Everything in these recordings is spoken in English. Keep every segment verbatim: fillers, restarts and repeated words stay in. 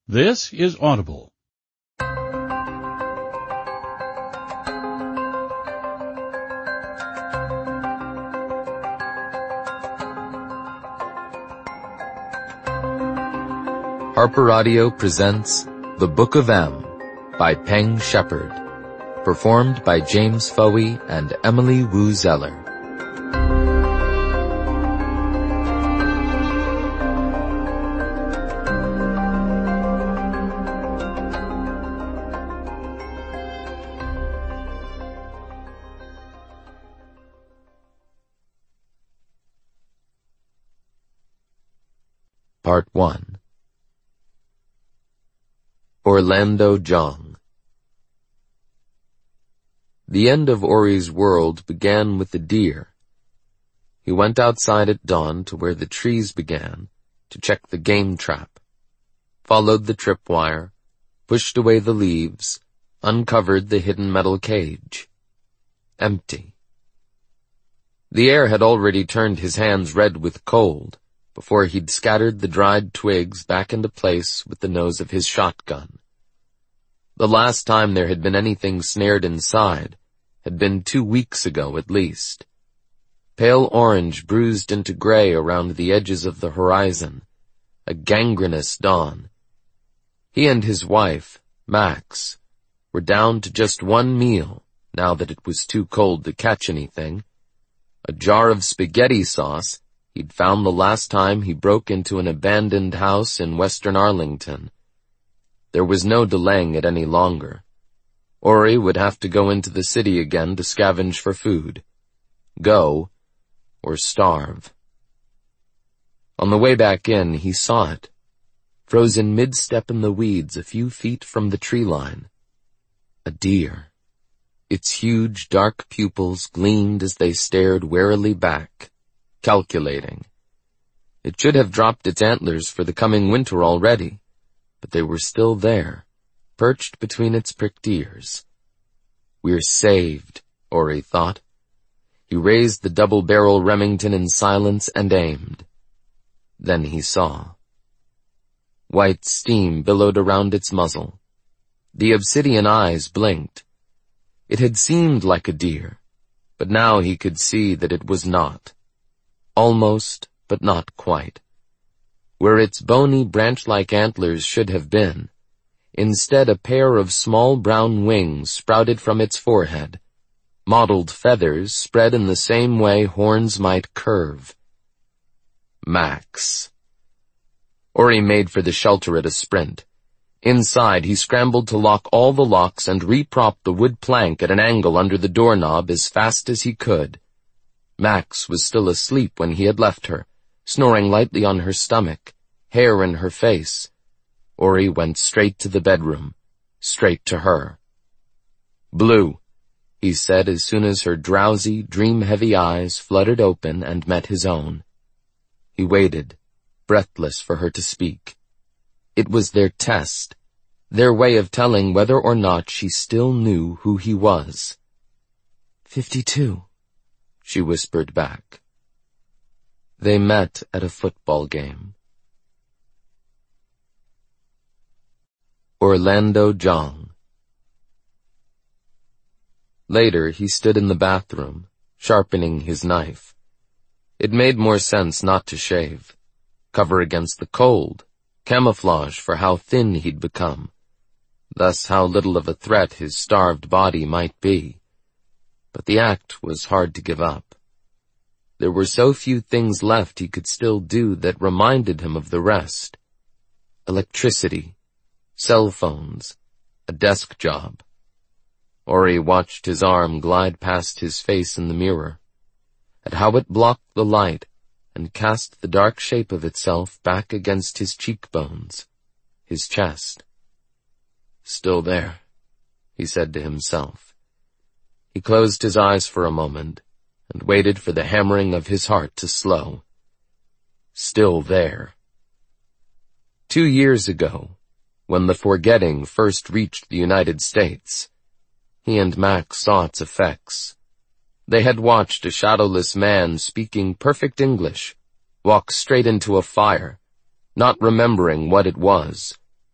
This is Audible. Harper Audio presents The Book of M by Peng Shepherd, performed by James Foey and Emily Wu Zeller. Part one. Orlando Jong. The end of Ori's world began with the deer. He went outside at dawn to where the trees began to check the game trap, followed the tripwire, pushed away the leaves, uncovered the hidden metal cage. Empty. The air had already turned his hands red with cold before he'd scattered the dried twigs back into place with the nose of his shotgun. The last time there had been anything snared inside had been two weeks ago at least. Pale orange bruised into gray around the edges of the horizon, a gangrenous dawn. He and his wife, Max, were down to just one meal now that it was too cold to catch anything. A jar of spaghetti sauce he'd found the last time he broke into an abandoned house in western Arlington. There was no delaying it any longer. Ori would have to go into the city again to scavenge for food. Go, or starve. On the way back in, he saw it, frozen mid-step in the weeds a few feet from the tree line. A deer. Its huge, dark pupils gleamed as they stared warily back, calculating. It should have dropped its antlers for the coming winter already, but they were still there, perched between its pricked ears. We're saved, Ori thought. He raised the double-barrel Remington in silence and aimed. Then he saw. White steam billowed around its muzzle. The obsidian eyes blinked. It had seemed like a deer, but now he could see that it was not. Almost, but not quite. Where its bony branch-like antlers should have been, instead a pair of small brown wings sprouted from its forehead, mottled feathers spread in the same way horns might curve. Max. Ori made for the shelter at a sprint. Inside, he scrambled to lock all the locks and reprop the wood plank at an angle under the doorknob as fast as he could. Max was still asleep when he had left her, snoring lightly on her stomach, hair in her face. Ori went straight to the bedroom, straight to her. Blue, he said as soon as her drowsy, dream-heavy eyes fluttered open and met his own. He waited, breathless for her to speak. It was their test, their way of telling whether or not she still knew who he was. Fifty-two. She whispered back. They met at a football game. Orlando Jong. Later, he stood in the bathroom, sharpening his knife. It made more sense not to shave. Cover against the cold, camouflage for how thin he'd become, thus how little of a threat his starved body might be. But the act was hard to give up. There were so few things left he could still do that reminded him of the rest. Electricity, cell phones, a desk job. Ori watched his arm glide past his face in the mirror, at how it blocked the light and cast the dark shape of itself back against his cheekbones, his chest. Still there, he said to himself. He closed his eyes for a moment and waited for the hammering of his heart to slow. Still there. Two years ago, when the forgetting first reached the United States, he and Max saw its effects. They had watched a shadowless man speaking perfect English walk straight into a fire, not remembering what it was,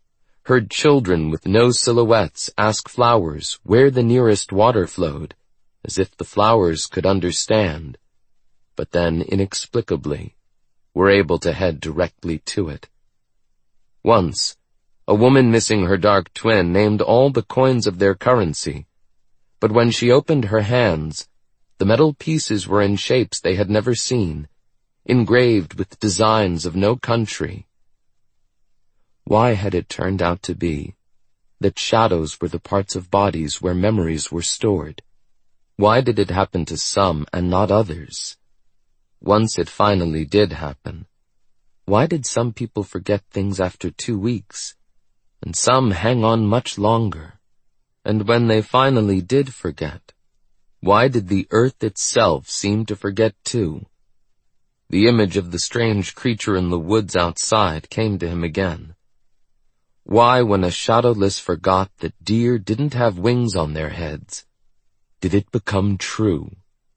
heard children with no silhouettes ask flowers where the nearest water flowed, as if the flowers could understand, but then, inexplicably, were able to head directly to it. Once, a woman missing her dark twin named all the coins of their currency, but when she opened her hands, the metal pieces were in shapes they had never seen, engraved with designs of no country. Why had it turned out to be that shadows were the parts of bodies where memories were stored? Why did it happen to some and not others? Once it finally did happen, why did some people forget things after two weeks, and some hang on much longer? And when they finally did forget, why did the earth itself seem to forget too? The image of the strange creature in the woods outside came to him again. Why, when a shadowless forgot that deer didn't have wings on their heads, did it become true?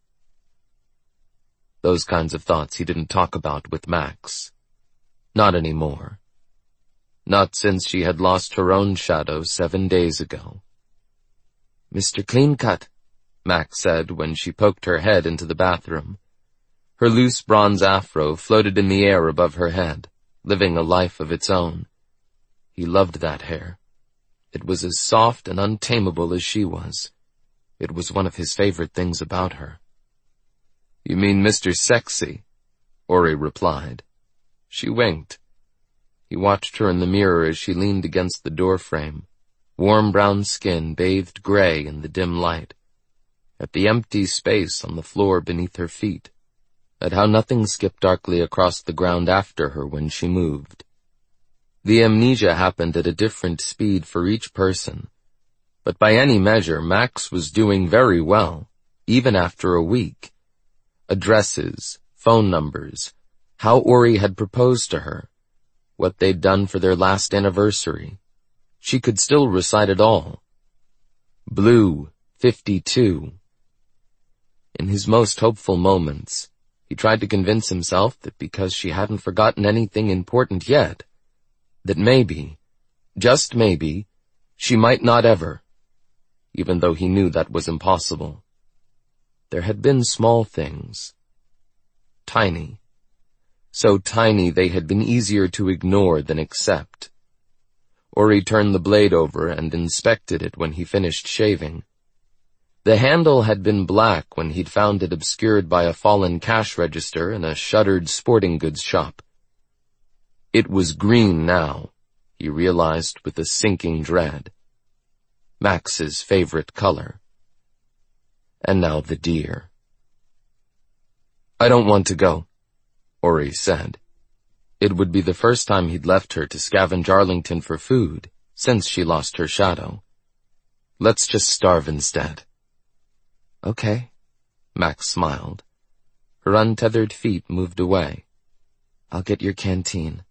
Those kinds of thoughts he didn't talk about with Max. Not anymore. Not since she had lost her own shadow seven days ago. "Mister Cleancut," Max said when she poked her head into the bathroom. Her loose bronze afro floated in the air above her head, living a life of its own. He loved that hair. It was as soft and untamable as she was. It was one of his favorite things about her. "You mean Mister Sexy?" Ori replied. She winked. He watched her in the mirror as she leaned against the doorframe, warm brown skin bathed gray in the dim light, at the empty space on the floor beneath her feet, at how nothing skipped darkly across the ground after her when she moved. The amnesia happened at a different speed for each person, but by any measure Max was doing very well, even after a week. Addresses, phone numbers, how Ori had proposed to her, what they'd done for their last anniversary. She could still recite it all. Blue, fifty-two. In his most hopeful moments, he tried to convince himself that because she hadn't forgotten anything important yet, that maybe, just maybe, she might not ever, even though he knew that was impossible. There had been small things. Tiny. So tiny they had been easier to ignore than accept. Ori turned the blade over and inspected it when he finished shaving. The handle had been black when he'd found it obscured by a fallen cash register in a shuttered sporting goods shop. It was green now, he realized with a sinking dread. Max's favorite color. And now the deer. "I don't want to go," Ori said. It would be the first time he'd left her to scavenge Arlington for food since she lost her shadow. "Let's just starve instead." "Okay," Max smiled. Her untethered feet moved away. "I'll get your canteen."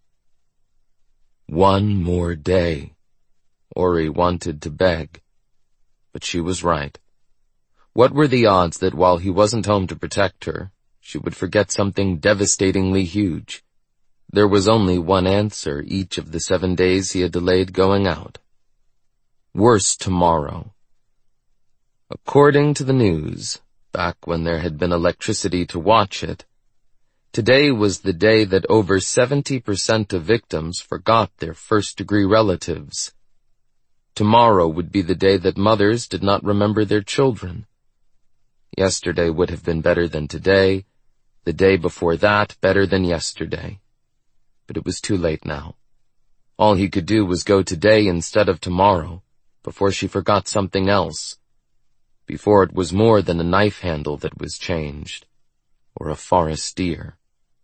One more day. Ori wanted to beg. But she was right. What were the odds that while he wasn't home to protect her, she would forget something devastatingly huge? There was only one answer each of the seven days he had delayed going out. Worse tomorrow. According to the news, back when there had been electricity to watch it, today was the day that over seventy percent of victims forgot their first-degree relatives. Tomorrow would be the day that mothers did not remember their children. Yesterday would have been better than today, the day before that better than yesterday. But it was too late now. All he could do was go today instead of tomorrow, before she forgot something else, before it was more than a knife handle that was changed, or a forest deer.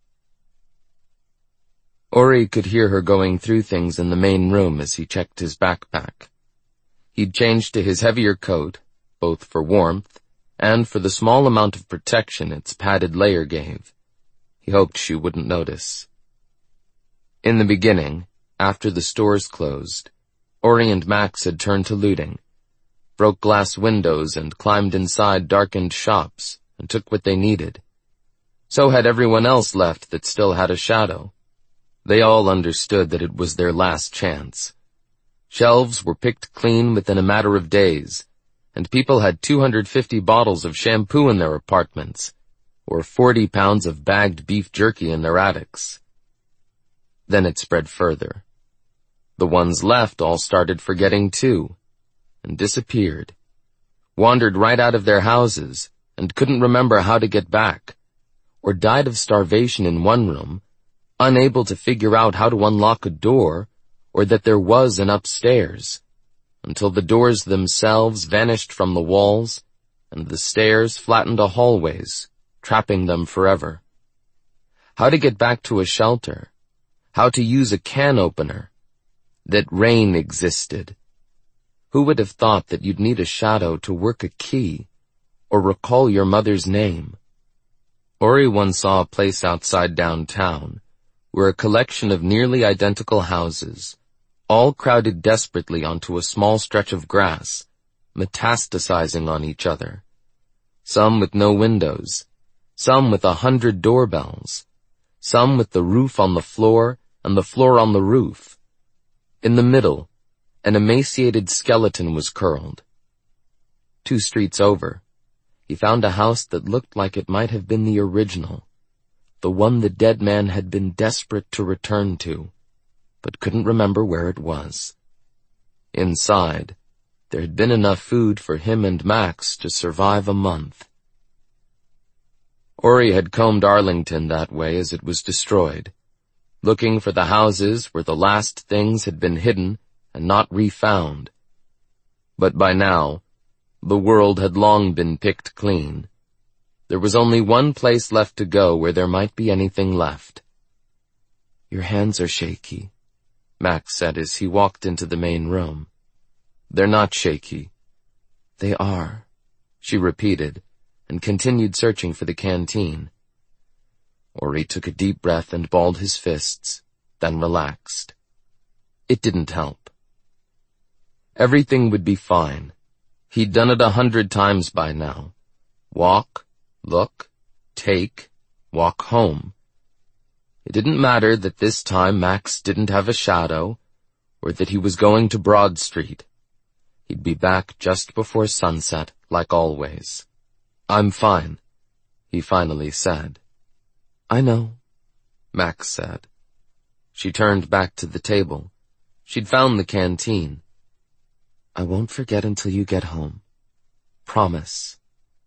Ori could hear her going through things in the main room as he checked his backpack. He'd changed to his heavier coat, both for warmth and for the small amount of protection its padded layer gave. He hoped she wouldn't notice. In the beginning, after the stores closed, Ori and Max had turned to looting, broke glass windows and climbed inside darkened shops and took what they needed. So had everyone else left that still had a shadow. They all understood that it was their last chance. Shelves were picked clean within a matter of days, and people had two hundred fifty bottles of shampoo in their apartments, or forty pounds of bagged beef jerky in their attics. Then it spread further. The ones left all started forgetting too, and disappeared, wandered right out of their houses, and couldn't remember how to get back, or died of starvation in one room, unable to figure out how to unlock a door, or that there was an upstairs, until the doors themselves vanished from the walls, and the stairs flattened to hallways, trapping them forever. How to get back to a shelter, how to use a can opener, that rain existed. Who would have thought that you'd need a shadow to work a key, or recall your mother's name? Ori once saw a place outside downtown, where a collection of nearly identical houses, all crowded desperately onto a small stretch of grass, metastasizing on each other. Some with no windows, some with a hundred doorbells, some with the roof on the floor and the floor on the roof. In the middle, an emaciated skeleton was curled. Two streets over, he found a house that looked like it might have been the original, the one the dead man had been desperate to return to, but couldn't remember where it was. Inside, there had been enough food for him and Max to survive a month. Ori had combed Arlington that way as it was destroyed, looking for the houses where the last things had been hidden and not refound. But by now, the world had long been picked clean. There was only one place left to go where there might be anything left. "Your hands are shaky," Max said as he walked into the main room. "They're not shaky." "They are," she repeated, and continued searching for the canteen. Ori took a deep breath and balled his fists, then relaxed. It didn't help. Everything would be fine. He'd done it a hundred times by now. Walk, look, take, walk home. It didn't matter that this time Max didn't have a shadow, or that he was going to Broad Street. He'd be back just before sunset, like always. "I'm fine," he finally said. "I know," Max said. She turned back to the table. She'd found the canteen. "I won't forget until you get home. Promise."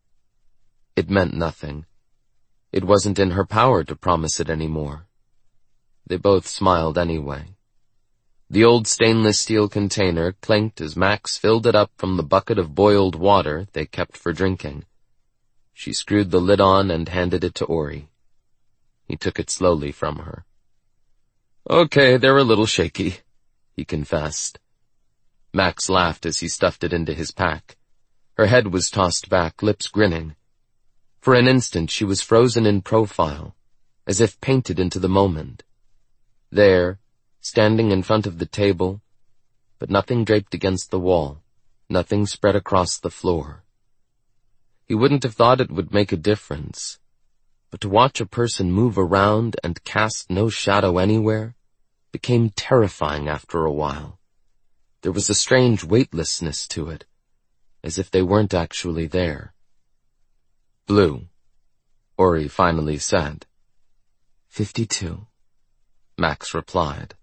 It meant nothing. It wasn't in her power to promise it anymore. They both smiled anyway. The old stainless steel container clinked as Max filled it up from the bucket of boiled water they kept for drinking. She screwed the lid on and handed it to Ori. He took it slowly from her. "Okay, they're a little shaky," he confessed. Max laughed as he stuffed it into his pack. Her head was tossed back, lips grinning. For an instant she was frozen in profile, as if painted into the moment. There, standing in front of the table, but nothing draped against the wall, nothing spread across the floor. He wouldn't have thought it would make a difference, but to watch a person move around and cast no shadow anywhere became terrifying after a while. There was a strange weightlessness to it, as if they weren't actually there. "Blue," Ori finally said. Fifty-two, Max replied.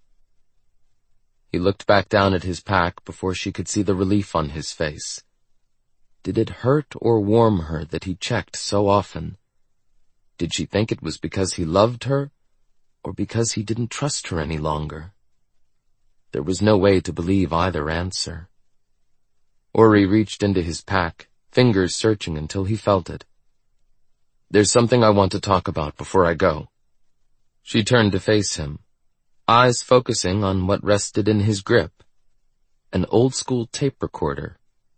He looked back down at his pack before she could see the relief on his face. Did it hurt or warm her that he checked so often? Did she think it was because he loved her, or because he didn't trust her any longer? There was no way to believe either answer. Ori reached into his pack, fingers searching until he felt it. "There's something I want to talk about before I go." She turned to face him, eyes focusing on what rested in his grip. An old-school tape recorder.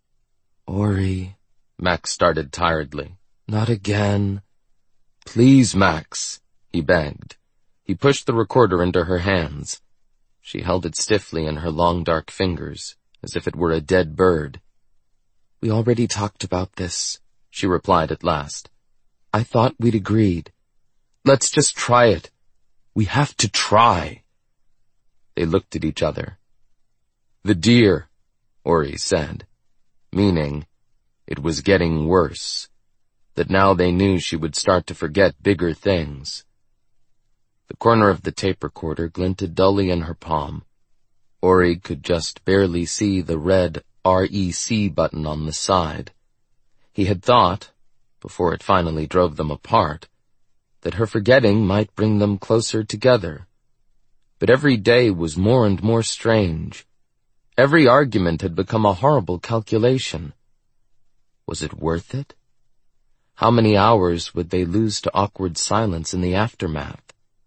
"Ori," Max started tiredly. "Not again." "Please, Max," he begged. He pushed the recorder into her hands. She held it stiffly in her long dark fingers, as if it were a dead bird. "We already talked about this," she replied at last. "I thought we'd agreed. Let's just try it. We have to try." They looked at each other. The deer, Ori said, meaning it was getting worse, that now they knew she would start to forget bigger things. The corner of the tape recorder glinted dully in her palm. Ori could just barely see the red R E C button on the side. He had thought, before it finally drove them apart, that her forgetting might bring them closer together. But every day was more and more strange. Every argument had become a horrible calculation. Was it worth it? How many hours would they lose to awkward silence in the aftermath?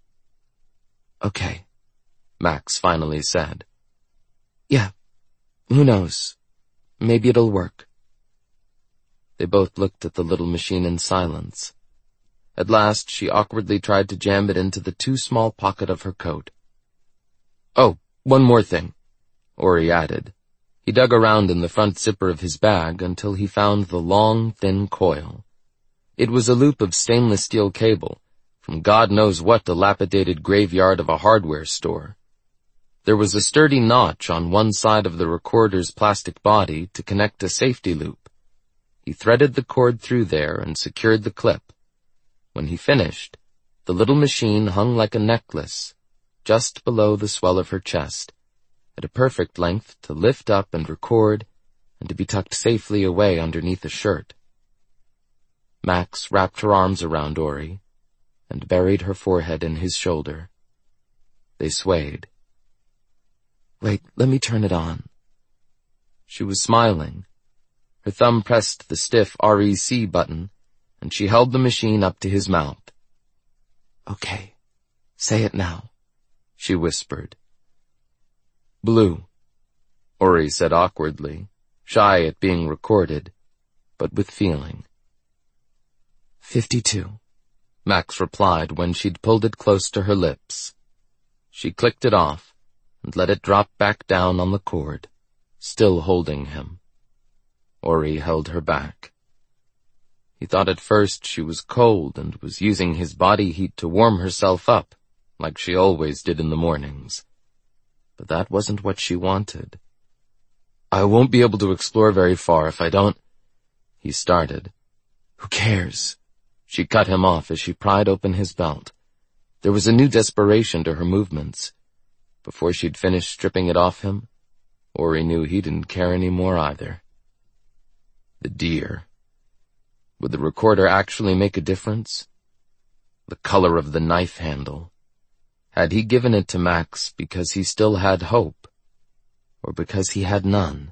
Okay, Max finally said. Yeah, who knows? Maybe it'll work. They both looked at the little machine in silence. At last, she awkwardly tried to jam it into the too small pocket of her coat. Oh, one more thing, Ori added. He dug around in the front zipper of his bag until he found the long, thin coil. It was a loop of stainless steel cable from God knows what dilapidated graveyard of a hardware store. There was a sturdy notch on one side of the recorder's plastic body to connect a safety loop. He threaded the cord through there and secured the clip. When he finished, the little machine hung like a necklace, just below the swell of her chest, at a perfect length to lift up and record and to be tucked safely away underneath a shirt. Max wrapped her arms around Ori and buried her forehead in his shoulder. They swayed. Wait, let me turn it on. She was smiling. Her thumb pressed the stiff R E C button, and she held the machine up to his mouth. Okay, say it now, she whispered. Blue, Ori said awkwardly, shy at being recorded, but with feeling. Fifty-two, Max replied when she'd pulled it close to her lips. She clicked it off and let it drop back down on the cord, still holding him. Ori held her back. He thought at first she was cold and was using his body heat to warm herself up, like she always did in the mornings. But that wasn't what she wanted. I won't be able to explore very far if I don't... He started. Who cares? She cut him off as she pried open his belt. There was a new desperation to her movements. Before she'd finished stripping it off him, Ori knew he didn't care any more either. The deer. Would the recorder actually make a difference? The color of the knife handle. Had he given it to Max because he still had hope, or because he had none?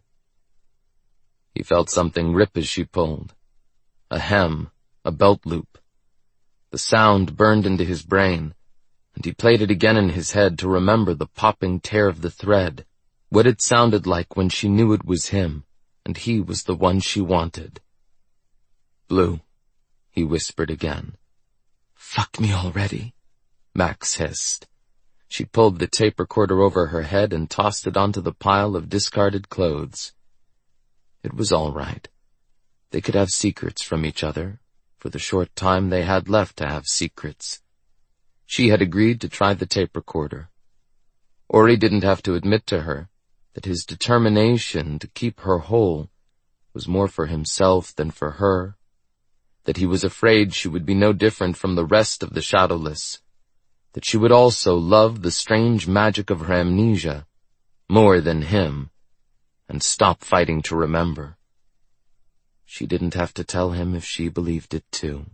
He felt something rip as she pulled. A hem, a belt loop. The sound burned into his brain, and he played it again in his head to remember the popping tear of the thread, what it sounded like when she knew it was him, and he was the one she wanted. Blue, he whispered again. Fuck me already, Max hissed. She pulled the tape recorder over her head and tossed it onto the pile of discarded clothes. It was all right. They could have secrets from each other, for the short time they had left to have secrets. She had agreed to try the tape recorder. Ori didn't have to admit to her that his determination to keep her whole was more for himself than for her, that he was afraid she would be no different from the rest of the Shadowless, that she would also love the strange magic of her amnesia more than him, and stop fighting to remember. She didn't have to tell him if she believed it too.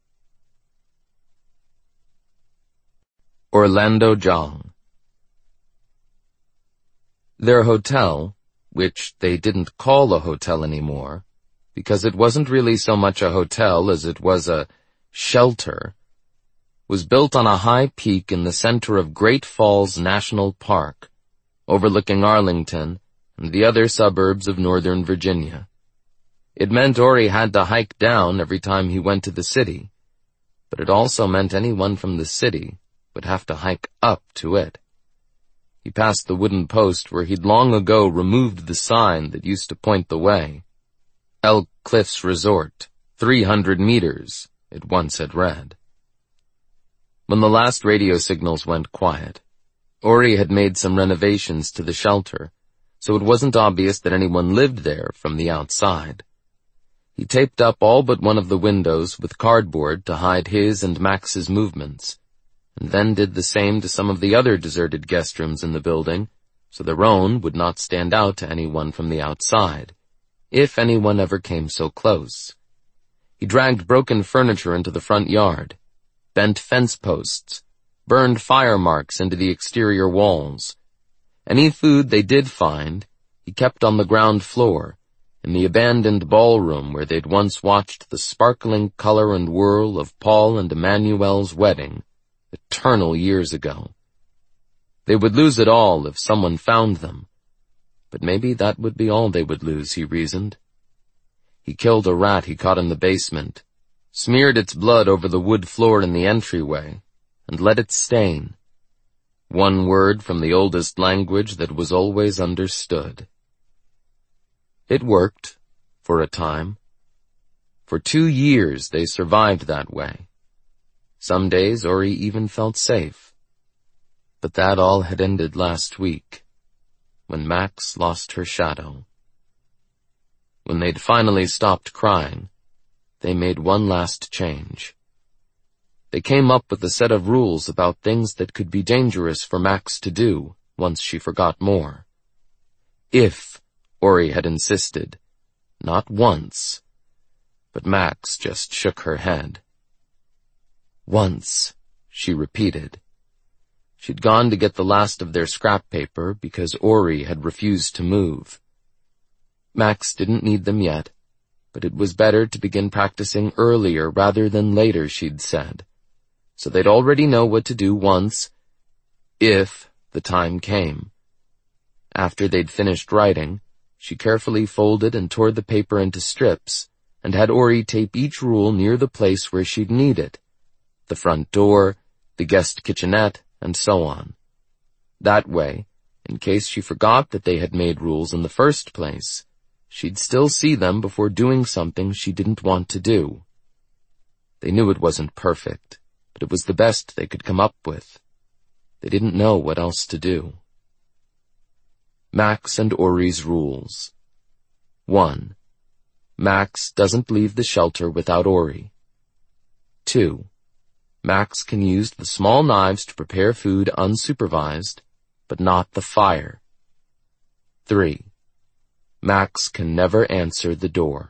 Orlando Jong. Their hotel, which they didn't call a hotel anymore, because it wasn't really so much a hotel as it was a shelter, was built on a high peak in the center of Great Falls National Park, overlooking Arlington and the other suburbs of Northern Virginia. It meant Ori had to hike down every time he went to the city, but it also meant anyone from the city would have to hike up to it. He passed the wooden post where he'd long ago removed the sign that used to point the way. Elk Cliffs Resort, three hundred meters, it once had read. When the last radio signals went quiet, Ori had made some renovations to the shelter, so it wasn't obvious that anyone lived there from the outside. He taped up all but one of the windows with cardboard to hide his and Max's movements, and then did the same to some of the other deserted guest rooms in the building, so their own would not stand out to anyone from the outside, if anyone ever came so close. He dragged broken furniture into the front yard, bent fence posts, burned fire marks into the exterior walls. Any food they did find, he kept on the ground floor, in the abandoned ballroom where they'd once watched the sparkling color and whirl of Paul and Emmanuel's wedding, eternal years ago. They would lose it all if someone found them, but maybe that would be all they would lose, he reasoned. He killed a rat he caught in the basement, smeared its blood over the wood floor in the entryway, and let it stain. One word from the oldest language that was always understood. It worked, for a time. For two years they survived that way. Some days Ori even felt safe. But that all had ended last week, when Max lost her shadow. When they'd finally stopped crying, they made one last change. They came up with a set of rules about things that could be dangerous for Max to do once she forgot more. If Ori had insisted, not once, but Max just shook her head. Once, she repeated. She'd gone to get the last of their scrap paper because Ori had refused to move. Max didn't need them yet, but it was better to begin practicing earlier rather than later, she'd said, so they'd already know what to do once, if the time came. After they'd finished writing, she carefully folded and tore the paper into strips and had Ori tape each rule near the place where she'd need it, the front door, the guest kitchenette, and so on. That way, in case she forgot that they had made rules in the first place, she'd still see them before doing something she didn't want to do. They knew it wasn't perfect, but it was the best they could come up with. They didn't know what else to do. Max and Ori's rules. One. Max doesn't leave the shelter without Ori. Two. Max can use the small knives to prepare food unsupervised, but not the fire. Three. Max can never answer the door.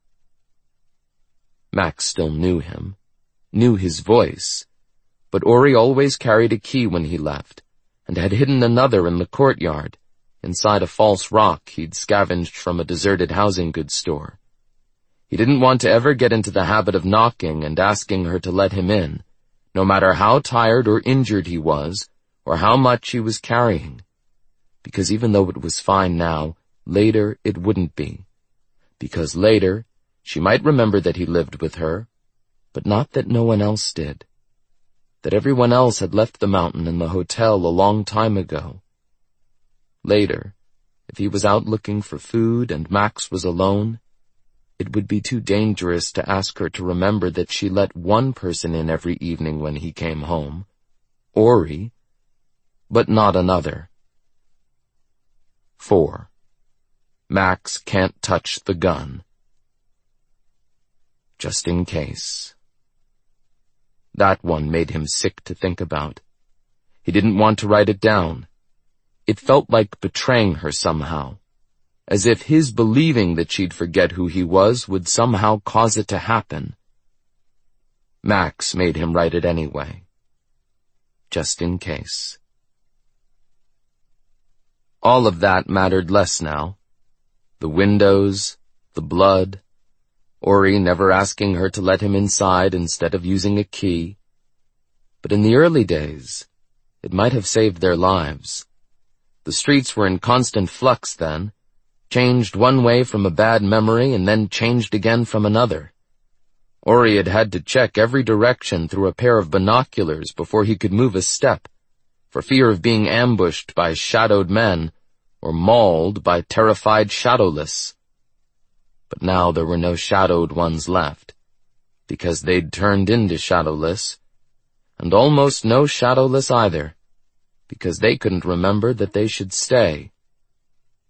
Max still knew him, knew his voice, but Ori always carried a key when he left, and had hidden another in the courtyard, inside a false rock he'd scavenged from a deserted housing goods store. He didn't want to ever get into the habit of knocking and asking her to let him in, no matter how tired or injured he was, or how much he was carrying. Because even though it was fine now, later it wouldn't be. Because later, she might remember that he lived with her, but not that no one else did. That everyone else had left the mountain and the hotel a long time ago. Later, if he was out looking for food and Max was alone, it would be too dangerous to ask her to remember that she let one person in every evening when he came home, Ori, but not another. Four. Max can't touch the gun. Just in case. That one made him sick to think about. He didn't want to write it down. It felt like betraying her somehow, as if his believing that she'd forget who he was would somehow cause it to happen. Max made him write it anyway, just in case. All of that mattered less now. The windows, the blood, Ori never asking her to let him inside instead of using a key. But in the early days, it might have saved their lives. The streets were in constant flux then, changed one way from a bad memory and then changed again from another. Ori had had to check every direction through a pair of binoculars before he could move a step, for fear of being ambushed by shadowed men or mauled by terrified shadowless. But now there were no shadowed ones left, because they'd turned into shadowless, and almost no shadowless either, because they couldn't remember that they should stay.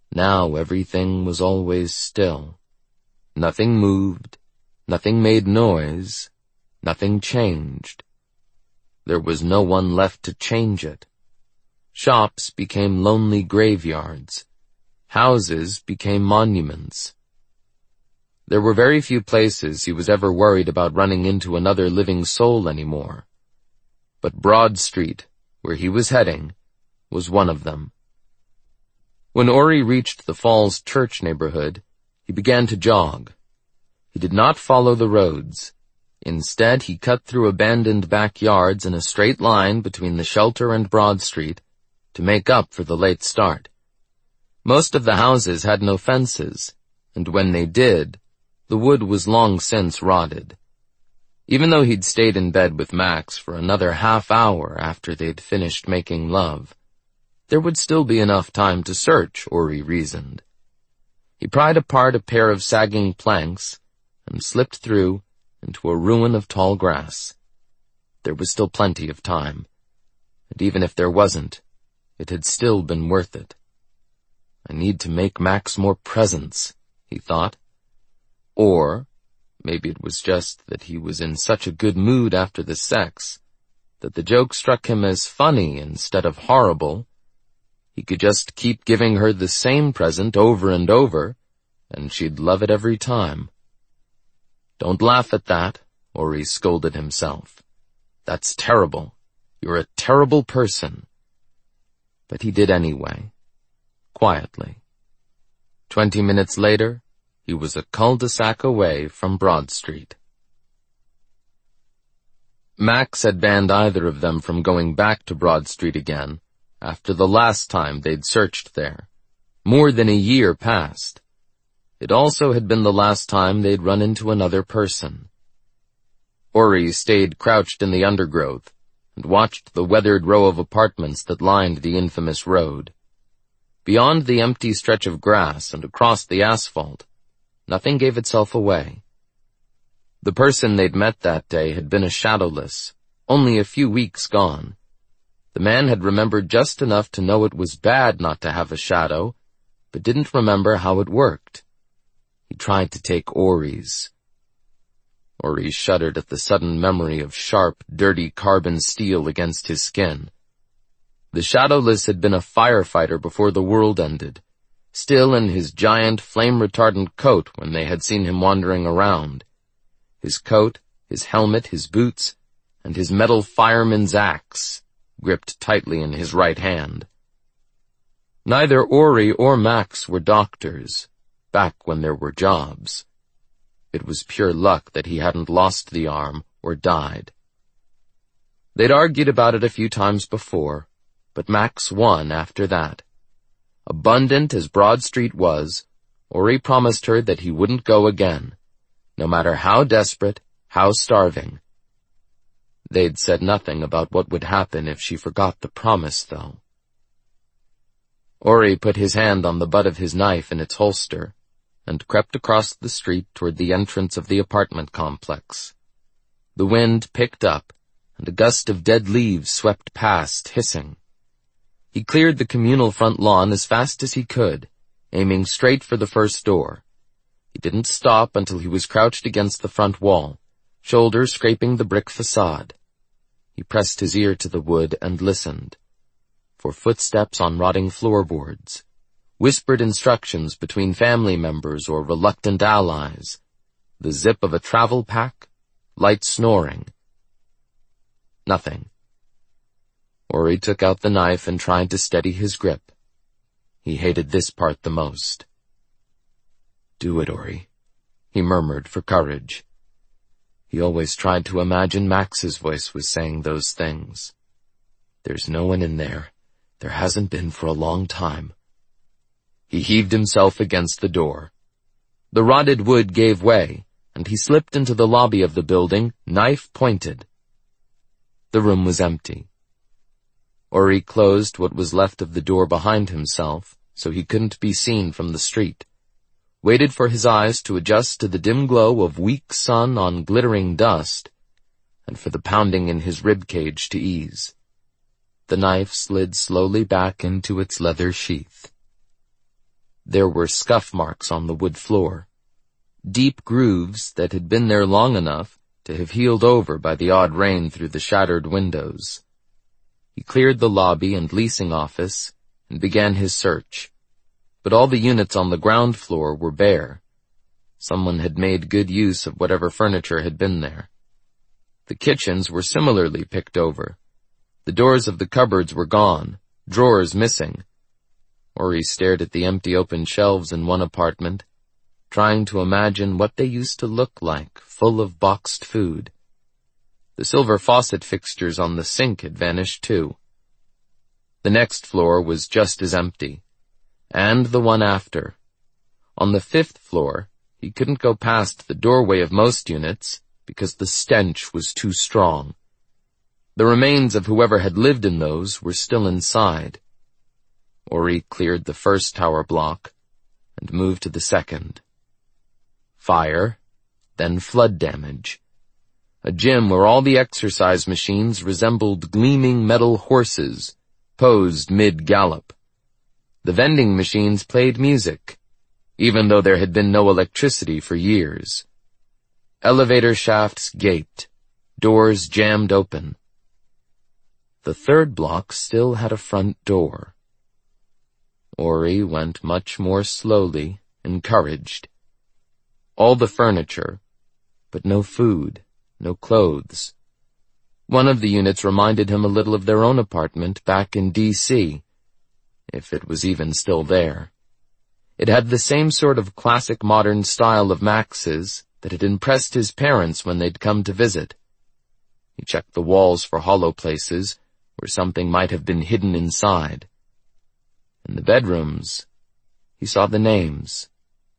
Now everything was always still. Nothing moved, nothing made noise, nothing changed. There was no one left to change it. Shops became lonely graveyards. Houses became monuments. There were very few places he was ever worried about running into another living soul anymore. But Broad Street, where he was heading, was one of them. When Ori reached the Falls Church neighborhood, he began to jog. He did not follow the roads. Instead, he cut through abandoned backyards in a straight line between the shelter and Broad Street to make up for the late start. Most of the houses had no fences, and when they did, the wood was long since rotted. Even though he'd stayed in bed with Max for another half hour after they'd finished making love, there would still be enough time to search, Ori reasoned. He pried apart a pair of sagging planks and slipped through into a ruin of tall grass. There was still plenty of time, and even if there wasn't, it had still been worth it. I need to make Max more presents, he thought. Or maybe it was just that he was in such a good mood after the sex that the joke struck him as funny instead of horrible. He could just keep giving her the same present over and over, and she'd love it every time. Don't laugh at that, Ori scolded himself. That's terrible. You're a terrible person. But he did anyway, quietly. Twenty minutes later, he was a cul-de-sac away from Broad Street. Max had banned either of them from going back to Broad Street again after the last time they'd searched there. More than a year passed. It also had been the last time they'd run into another person. Ori stayed crouched in the undergrowth and watched the weathered row of apartments that lined the infamous road. Beyond the empty stretch of grass and across the asphalt, nothing gave itself away. The person they'd met that day had been a shadowless, only a few weeks gone. The man had remembered just enough to know it was bad not to have a shadow, but didn't remember how it worked. He tried to take Ori's. Ori shuddered at the sudden memory of sharp, dirty carbon steel against his skin. The shadowless had been a firefighter before the world ended, still in his giant flame-retardant coat when they had seen him wandering around. His coat, his helmet, his boots, and his metal fireman's axe, gripped tightly in his right hand. Neither Ori or Max were doctors, back when there were jobs. It was pure luck that he hadn't lost the arm or died. They'd argued about it a few times before, but Max won after that. Abundant as Broad Street was, Ori promised her that he wouldn't go again, no matter how desperate, how starving. They'd said nothing about what would happen if she forgot the promise, though. Ori put his hand on the butt of his knife in its holster and crept across the street toward the entrance of the apartment complex. The wind picked up, and a gust of dead leaves swept past, hissing. He cleared the communal front lawn as fast as he could, aiming straight for the first door. He didn't stop until he was crouched against the front wall, shoulders scraping the brick facade. He pressed his ear to the wood and listened. For footsteps on rotting floorboards, whispered instructions between family members or reluctant allies, the zip of a travel pack, light snoring. Nothing. Ori took out the knife and tried to steady his grip. He hated this part the most. Do it, Ori, he murmured for courage. He always tried to imagine Max's voice was saying those things. There's no one in there. There hasn't been for a long time. He heaved himself against the door. The rotted wood gave way, and he slipped into the lobby of the building, knife pointed. The room was empty. Ori closed what was left of the door behind himself, so he couldn't be seen from the street, waited for his eyes to adjust to the dim glow of weak sun on glittering dust, and for the pounding in his ribcage to ease. The knife slid slowly back into its leather sheath. There were scuff marks on the wood floor, deep grooves that had been there long enough to have healed over by the odd rain through the shattered windows. He cleared the lobby and leasing office and began his search, but all the units on the ground floor were bare. Someone had made good use of whatever furniture had been there. The kitchens were similarly picked over. The doors of the cupboards were gone, drawers missing. Ori stared at the empty open shelves in one apartment, trying to imagine what they used to look like, full of boxed food. The silver faucet fixtures on the sink had vanished too. The next floor was just as empty, and the one after. On the fifth floor, he couldn't go past the doorway of most units because the stench was too strong. The remains of whoever had lived in those were still inside. Ori cleared the first tower block and moved to the second. Fire, then flood damage. A gym where all the exercise machines resembled gleaming metal horses, posed mid-gallop. The vending machines played music, even though there had been no electricity for years. Elevator shafts gaped, doors jammed open. The third block still had a front door. Ori went much more slowly, encouraged. All the furniture, but no food, no clothes. One of the units reminded him a little of their own apartment back in D C, if it was even still there. It had the same sort of classic modern style of Max's that had impressed his parents when they'd come to visit. He checked the walls for hollow places where something might have been hidden inside. In the bedrooms, he saw the names.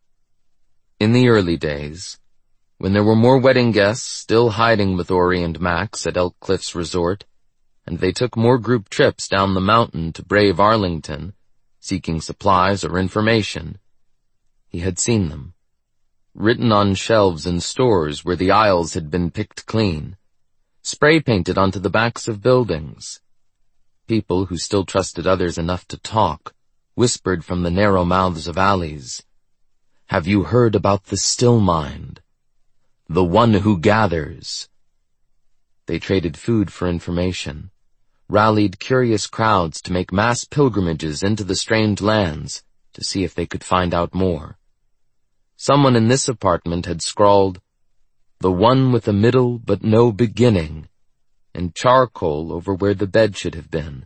In the early days, when there were more wedding guests still hiding with Ori and Max at Elk Cliffs Resort, and they took more group trips down the mountain to brave Arlington, seeking supplies or information, he had seen them, written on shelves in stores where the aisles had been picked clean, spray-painted onto the backs of buildings. People who still trusted others enough to talk whispered from the narrow mouths of alleys, "Have you heard about the Still Mind? The one who gathers." They traded food for information, rallied curious crowds to make mass pilgrimages into the strange lands to see if they could find out more. Someone in this apartment had scrawled, "The one with a middle but no beginning," in charcoal over where the bed should have been.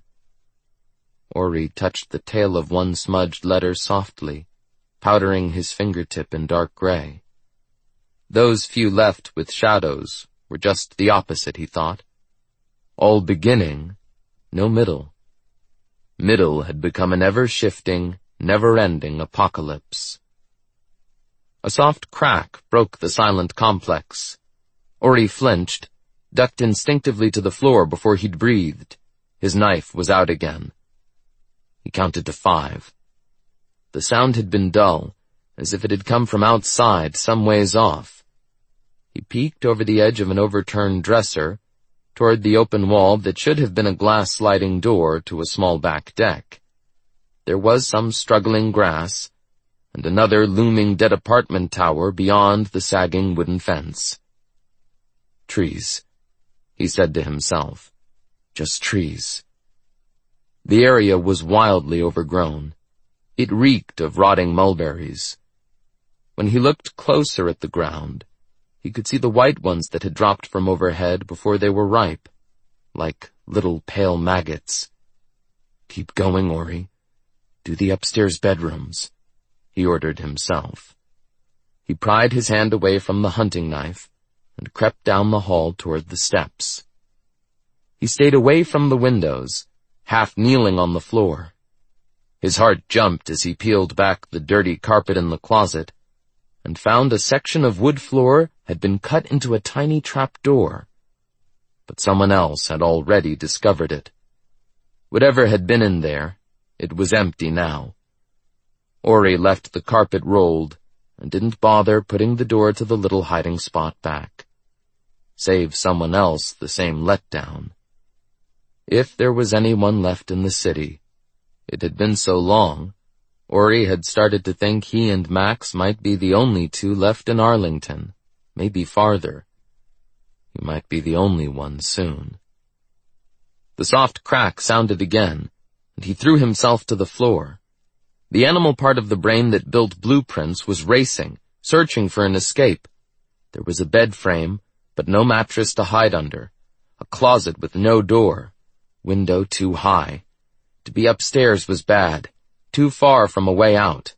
Ori touched the tail of one smudged letter softly, powdering his fingertip in dark gray. Those few left with shadows were just the opposite, he thought. All beginning, no middle. Middle had become an ever-shifting, never-ending apocalypse. A soft crack broke the silent complex. Ori flinched, ducked instinctively to the floor before he'd breathed. His knife was out again. He counted to five. The sound had been dull, as if it had come from outside, some ways off. He peeked over the edge of an overturned dresser, toward the open wall that should have been a glass sliding door to a small back deck. There was some struggling grass, and another looming dead apartment tower beyond the sagging wooden fence. Trees, he said to himself. Just trees. The area was wildly overgrown. It reeked of rotting mulberries. When he looked closer at the ground, he could see the white ones that had dropped from overhead before they were ripe, like little pale maggots. Keep going, Ori. Do the upstairs bedrooms, he ordered himself. He pried his hand away from the hunting knife and crept down the hall toward the steps. He stayed away from the windows, half kneeling on the floor. His heart jumped as he peeled back the dirty carpet in the closet and found a section of wood floor had been cut into a tiny trap door. But someone else had already discovered it. Whatever had been in there, it was empty now. Ori left the carpet rolled and didn't bother putting the door to the little hiding spot back. Save someone else the same letdown. If there was anyone left in the city, it had been so long, Ori had started to think he and Max might be the only two left in Arlington, maybe farther. He might be the only one soon. The soft crack sounded again, and he threw himself to the floor. The animal part of the brain that built blueprints was racing, searching for an escape. There was a bed frame, but no mattress to hide under. A closet with no door. Window too high. To be upstairs was bad, too far from a way out.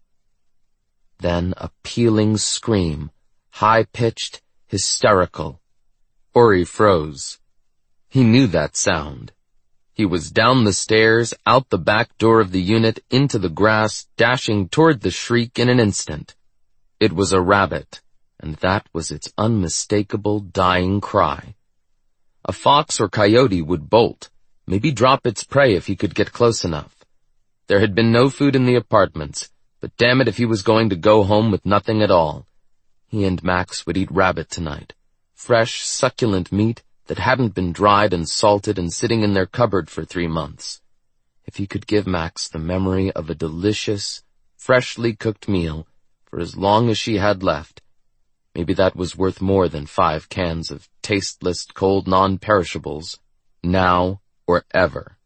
Then a pealing scream, high-pitched, hysterical. Ori froze. He knew that sound. He was down the stairs, out the back door of the unit, into the grass, dashing toward the shriek in an instant. It was a rabbit, and that was its unmistakable dying cry. A fox or coyote would bolt, maybe drop its prey if he could get close enough. There had been no food in the apartments, but damn it if he was going to go home with nothing at all. He and Max would eat rabbit tonight. Fresh, succulent meat that hadn't been dried and salted and sitting in their cupboard for three months. If he could give Max the memory of a delicious, freshly cooked meal for as long as she had left, maybe that was worth more than five cans of tasteless, cold non-perishables, now or ever.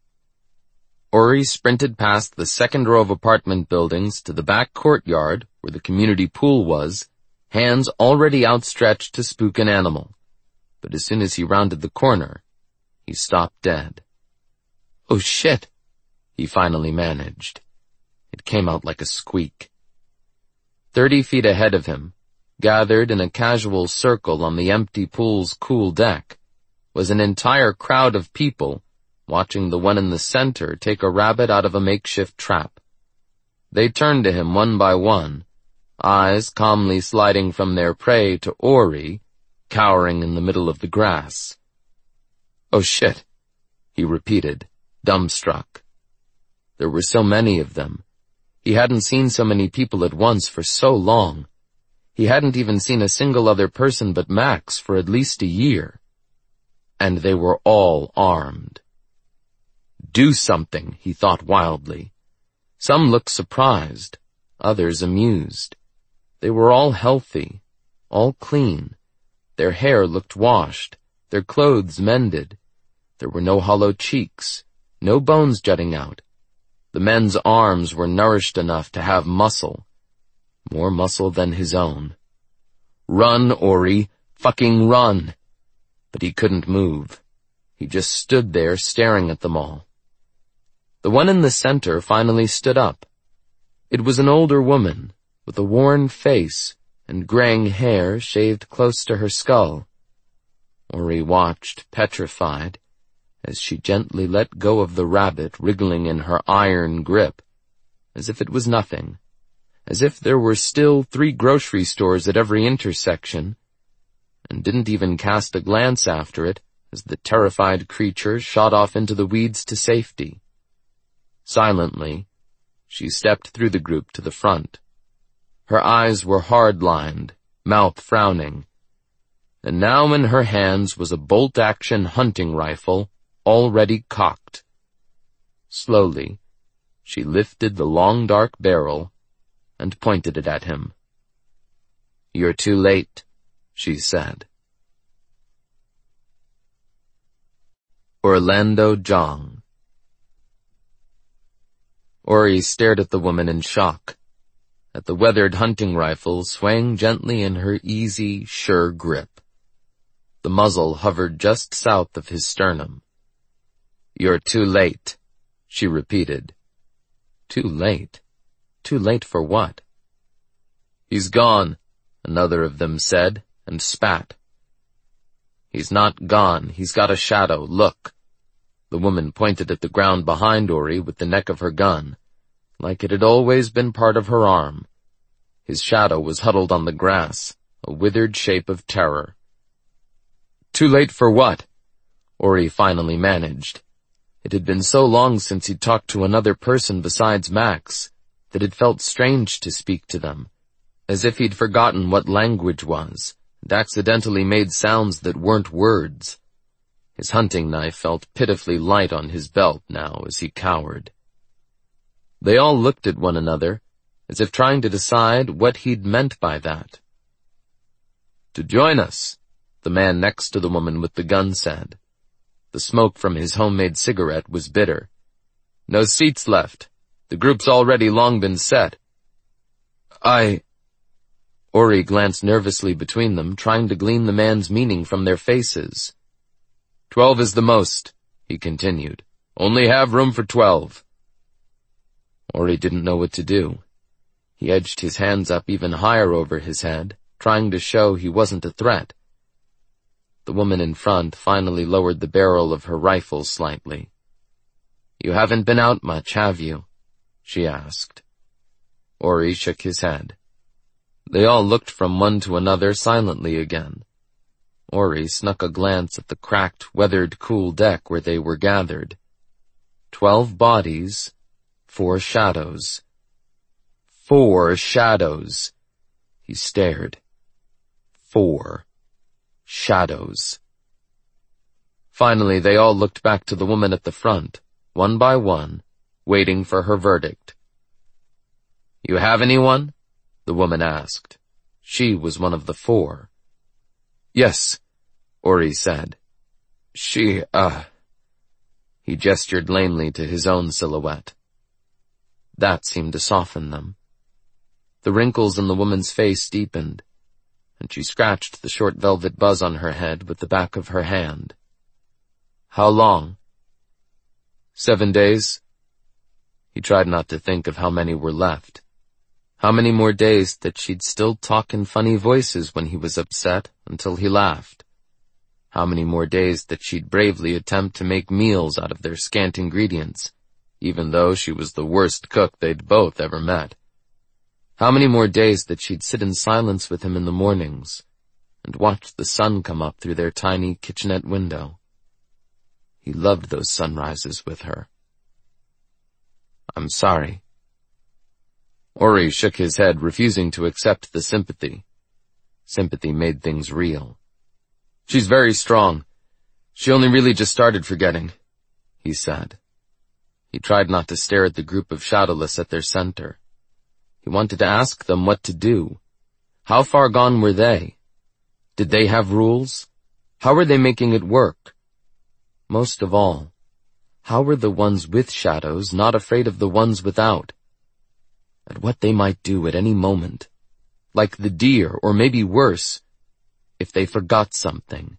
Ori sprinted past the second row of apartment buildings to the back courtyard where the community pool was, hands already outstretched to spook an animal. But as soon as he rounded the corner, he stopped dead. "Oh shit," he finally managed. It came out like a squeak. Thirty feet ahead of him, gathered in a casual circle on the empty pool's cool deck, was an entire crowd of people watching the one in the center take a rabbit out of a makeshift trap. They turned to him one by one, eyes calmly sliding from their prey to Ori, cowering in the middle of the grass. "Oh shit," he repeated, dumbstruck. There were so many of them. He hadn't seen so many people at once for so long. He hadn't even seen a single other person but Max for at least a year. And they were all armed. Do something, he thought wildly. Some looked surprised, others amused. They were all healthy, all clean. Their hair looked washed, their clothes mended. There were no hollow cheeks, no bones jutting out. The men's arms were nourished enough to have muscle, more muscle than his own. Run, Ori, fucking run! But he couldn't move. He just stood there staring at them all. The one in the center finally stood up. It was an older woman, with a worn face and graying hair shaved close to her skull. Ori watched, petrified, as she gently let go of the rabbit wriggling in her iron grip, as if it was nothing, as if there were still three grocery stores at every intersection, and didn't even cast a glance after it as the terrified creature shot off into the weeds to safety. Silently, she stepped through the group to the front. Her eyes were hard-lined, mouth frowning, and now in her hands was a bolt-action hunting rifle already cocked. Slowly, she lifted the long dark barrel and pointed it at him. "You're too late," she said. Orlando Jong. Ori stared at the woman in shock, at the weathered hunting rifle swaying gently in her easy, sure grip. The muzzle hovered just south of his sternum. "You're too late," she repeated. Too late? Too late for what? "He's gone," another of them said, and spat. "He's not gone. He's got a shadow. Look." The woman pointed at the ground behind Ori with the neck of her gun, like it had always been part of her arm. His shadow was huddled on the grass, a withered shape of terror. "Too late for what?" Ori finally managed. It had been so long since he'd talked to another person besides Max that it felt strange to speak to them, as if he'd forgotten what language was, and accidentally made sounds that weren't words. His hunting knife felt pitifully light on his belt now as he cowered. They all looked at one another, as if trying to decide what he'd meant by that. "To join us," the man next to the woman with the gun said. The smoke from his homemade cigarette was bitter. "No seats left. The group's already long been set." I... Ori glanced nervously between them, trying to glean the man's meaning from their faces. "Twelve is the most," he continued. "Only have room for twelve." Ori didn't know what to do. He edged his hands up even higher over his head, trying to show he wasn't a threat. The woman in front finally lowered the barrel of her rifle slightly. "You haven't been out much, have you?" she asked. Ori shook his head. They all looked from one to another silently again. Ori snuck a glance at the cracked, weathered, cool deck where they were gathered. Twelve bodies, four shadows. Four shadows! He stared. Four shadows. Finally, they all looked back to the woman at the front, one by one, waiting for her verdict. "You have anyone?" the woman asked. She was one of the four. "Yes," Ori said. She, uh... He gestured lamely to his own silhouette. That seemed to soften them. The wrinkles in the woman's face deepened, and she scratched the short velvet buzz on her head with the back of her hand. "How long?" "Seven days." He tried not to think of how many were left. How many more days that she'd still talk in funny voices when he was upset until he laughed. How many more days that she'd bravely attempt to make meals out of their scant ingredients, even though she was the worst cook they'd both ever met. How many more days that she'd sit in silence with him in the mornings and watch the sun come up through their tiny kitchenette window. He loved those sunrises with her. "I'm sorry." Ori shook his head, refusing to accept the sympathy. Sympathy made things real. "She's very strong. She only really just started forgetting," he said. He tried not to stare at the group of shadowless at their center. He wanted to ask them what to do. How far gone were they? Did they have rules? How were they making it work? Most of all, how were the ones with shadows not afraid of the ones without? At what they might do at any moment, like the deer, or maybe worse, if they forgot something.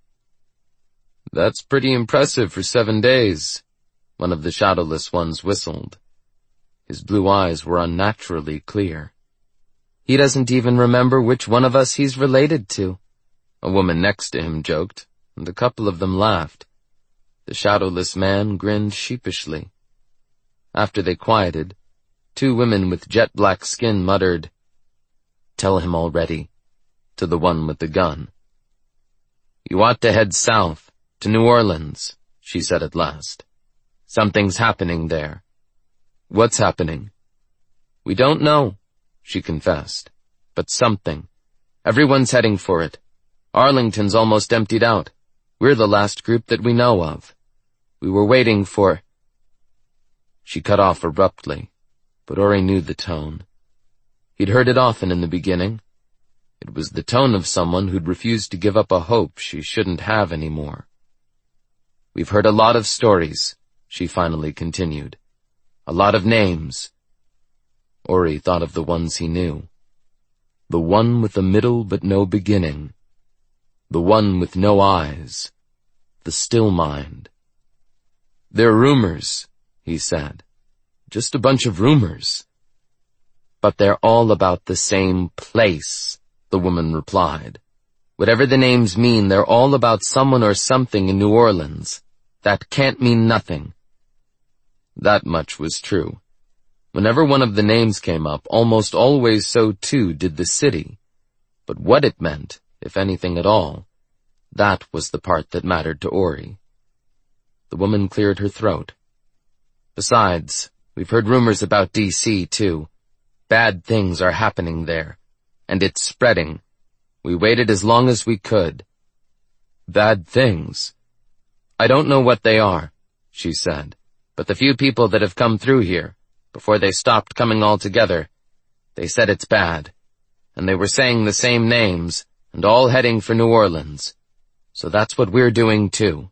"That's pretty impressive for seven days, one of the shadowless ones whistled. His blue eyes were unnaturally clear. "He doesn't even remember which one of us he's related to," a woman next to him joked, and a couple of them laughed. The shadowless man grinned sheepishly. After they quieted, two women with jet-black skin muttered, "Tell him already," to the one with the gun. "You ought to head south, to New Orleans," she said at last. "Something's happening there." "What's happening?" "We don't know," she confessed. "But something. Everyone's heading for it. Arlington's almost emptied out. We're the last group that we know of. We were waiting for—" She cut off abruptly, but Ori knew the tone. He'd heard it often in the beginning. It was the tone of someone who'd refused to give up a hope she shouldn't have anymore. "We've heard a lot of stories," she finally continued. "A lot of names." Ori thought of the ones he knew. The one with a middle but no beginning. The one with no eyes. The still mind. "They're rumors," he said. "Just a bunch of rumors." "But they're all about the same place," the woman replied. "Whatever the names mean, they're all about someone or something in New Orleans. That can't mean nothing." That much was true. Whenever one of the names came up, almost always so too did the city. But what it meant, if anything at all, that was the part that mattered to Ori. The woman cleared her throat. "Besides, we've heard rumors about D C too. Bad things are happening there, and it's spreading. We waited as long as we could." "Bad things?" "I don't know what they are," she said. "But the few people that have come through here, before they stopped coming altogether, They said it's bad, and they were saying the same names, and all heading for New Orleans. So that's what we're doing too.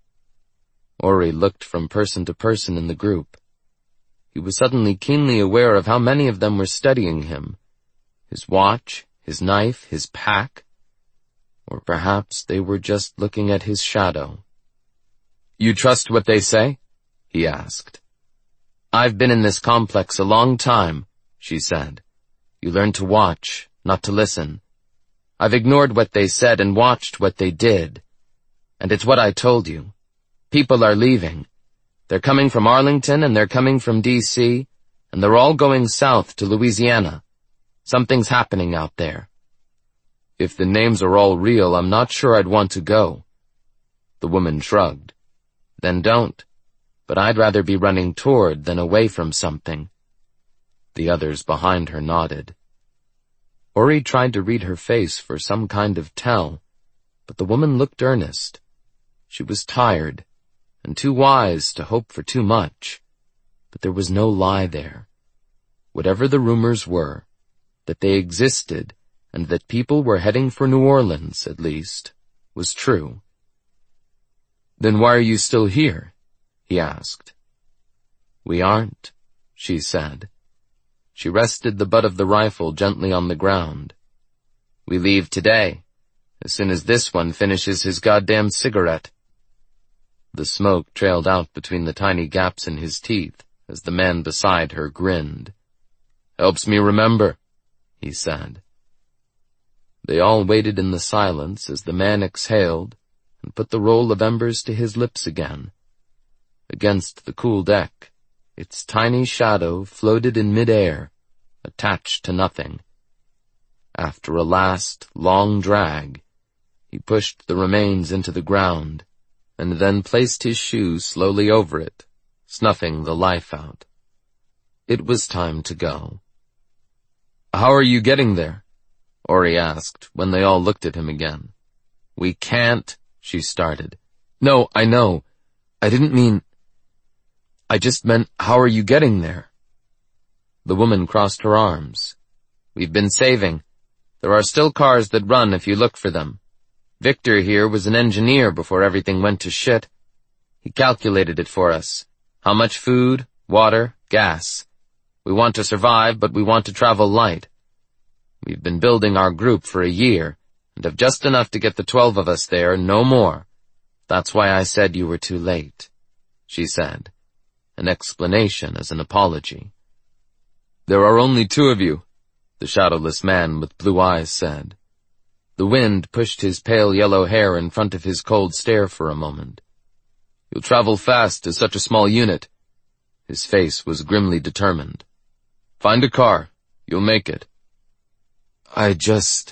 Ori looked from person to person in the group. He was suddenly keenly aware of how many of them were studying him. His watch, his knife, his pack. Or perhaps they were just looking at his shadow. "You trust what they say?" he asked. "I've been in this complex a long time," she said. "You learn to watch, not to listen. I've ignored what they said and watched what they did. And it's what I told you. People are leaving. They're coming from Arlington and they're coming from D C, and they're all going south to Louisiana. Something's happening out there. If the names are all real, I'm not sure I'd want to go." The woman shrugged. "Then don't. But I'd rather be running toward than away from something." The others behind her nodded. Ori tried to read her face for some kind of tell, but the woman looked earnest. She was tired, and too wise to hope for too much. But there was no lie there. Whatever the rumors were, that they existed, and that people were heading for New Orleans, at least, was true. "Then why are you still here?" he asked. "We aren't," she said. She rested the butt of the rifle gently on the ground. "We leave today, as soon as this one finishes his goddamn cigarette." The smoke trailed out between the tiny gaps in his teeth as the man beside her grinned. "Helps me remember," he said. They all waited in the silence as the man exhaled and put the roll of embers to his lips again. Against the cool deck, its tiny shadow floated in mid-air, attached to nothing. After a last, long drag, he pushed the remains into the ground, and then placed his shoe slowly over it, snuffing the life out. It was time to go. "How are you getting there?" Ori asked when they all looked at him again. "We can't," she started. "No, I know. I didn't mean... I just meant, how are you getting there?" The woman crossed her arms. "We've been saving. There are still cars that run if you look for them. Victor here was an engineer before everything went to shit. He calculated it for us. How much food, water, gas. We want to survive, but we want to travel light. We've been building our group for a year, and have just enough to get the twelve of us there, no more. That's why I said you were too late," she said, an explanation as an apology. "There are only two of you," the shadowless man with blue eyes said. The wind pushed his pale yellow hair in front of his cold stare for a moment. "You'll travel fast as such a small unit." His face was grimly determined. "Find a car. You'll make it." "I just..."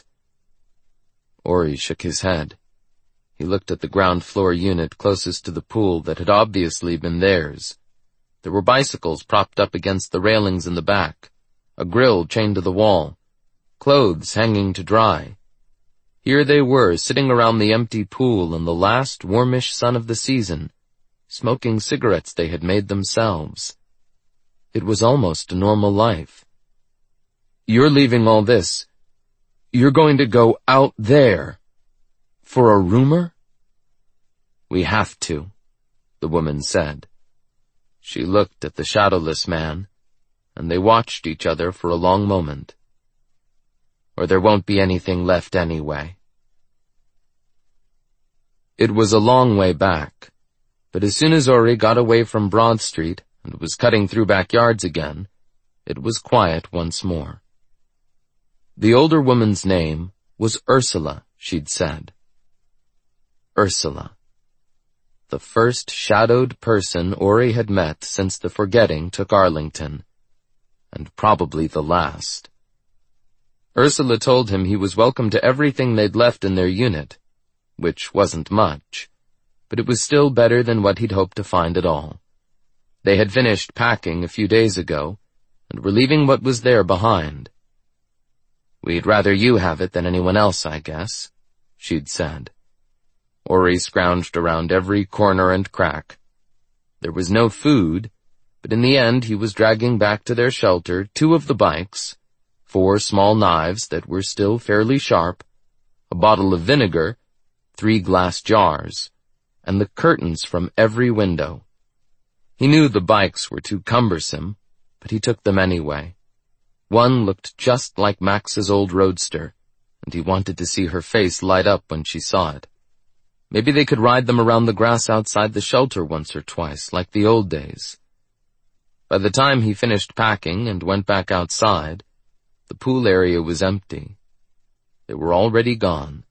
Ori shook his head. He looked at the ground floor unit closest to the pool that had obviously been theirs. There were bicycles propped up against the railings in the back, a grill chained to the wall, clothes hanging to dry. Here they were, sitting around the empty pool in the last warmish sun of the season, smoking cigarettes they had made themselves. It was almost a normal life. "You're leaving all this. You're going to go out there. For a rumor?" "We have to," the woman said. She looked at the shadowless man, and they watched each other for a long moment. "Or there won't be anything left anyway." It was a long way back, but as soon as Ori got away from Broad Street and was cutting through backyards again, it was quiet once more. The older woman's name was Ursula, she'd said. Ursula. The first shadowed person Ori had met since the forgetting took Arlington, and probably the last. Ursula told him he was welcome to everything they'd left in their unit, which wasn't much, but it was still better than what he'd hoped to find at all. They had finished packing a few days ago, and were leaving what was there behind. "We'd rather you have it than anyone else, I guess," she'd said. Ori scrounged around every corner and crack. There was no food, but in the end he was dragging back to their shelter two of the bikes, four small knives that were still fairly sharp, a bottle of vinegar, three glass jars, and the curtains from every window. He knew the bikes were too cumbersome, but he took them anyway. One looked just like Max's old roadster, and he wanted to see her face light up when she saw it. Maybe they could ride them around the grass outside the shelter once or twice, like the old days. By the time he finished packing and went back outside, the pool area was empty. They were already gone.